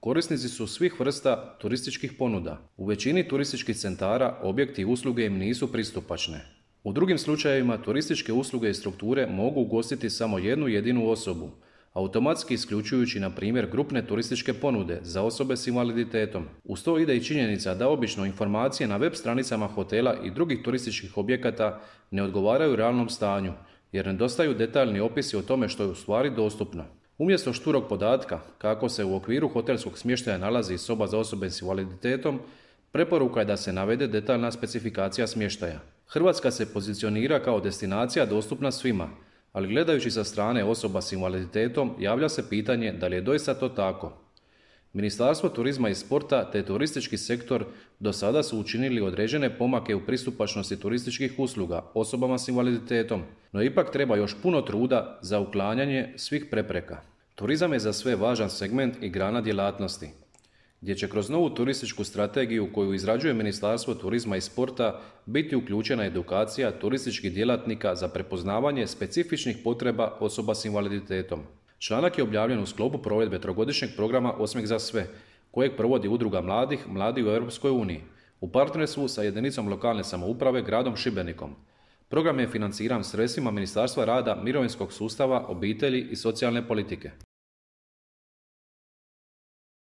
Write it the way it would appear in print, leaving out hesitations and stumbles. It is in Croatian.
Korisnici su svih vrsta turističkih ponuda. U većini turističkih centara objekti i usluge im nisu pristupačne. U drugim slučajevima turističke usluge i strukture mogu ugostiti samo jednu jedinu osobu, automatski isključujući na primjer grupne turističke ponude za osobe s invaliditetom. Uz to ide i činjenica da obično informacije na web stranicama hotela i drugih turističkih objekata ne odgovaraju realnom stanju, jer nedostaju detaljni opisi o tome što je u stvari dostupno. Umjesto šturog podatka kako se u okviru hotelskog smještaja nalazi soba za osobe s invaliditetom, preporuka je da se navede detaljna specifikacija smještaja. Hrvatska se pozicionira kao destinacija dostupna svima, ali gledajući sa strane osoba s invaliditetom javlja se pitanje da li je doista to tako. Ministarstvo turizma i sporta te turistički sektor do sada su učinili određene pomake u pristupačnosti turističkih usluga osobama s invaliditetom, no ipak treba još puno truda za uklanjanje svih prepreka. Turizam je za sve važan segment i grana djelatnosti, gdje će kroz novu turističku strategiju koju izrađuje Ministarstvo turizma i sporta biti uključena edukacija turističkih djelatnika za prepoznavanje specifičnih potreba osoba s invaliditetom. Članak je objavljen u sklopu provedbe trogodišnjeg programa Osmijeh za sve, kojeg provodi Udruga mladih Mladi u Europskoj uniji, u partnerstvu sa jedinicom lokalne samouprave gradom Šibenikom. Program je financiran sredstvima Ministarstva rada, mirovinskog sustava, obitelji i socijalne politike.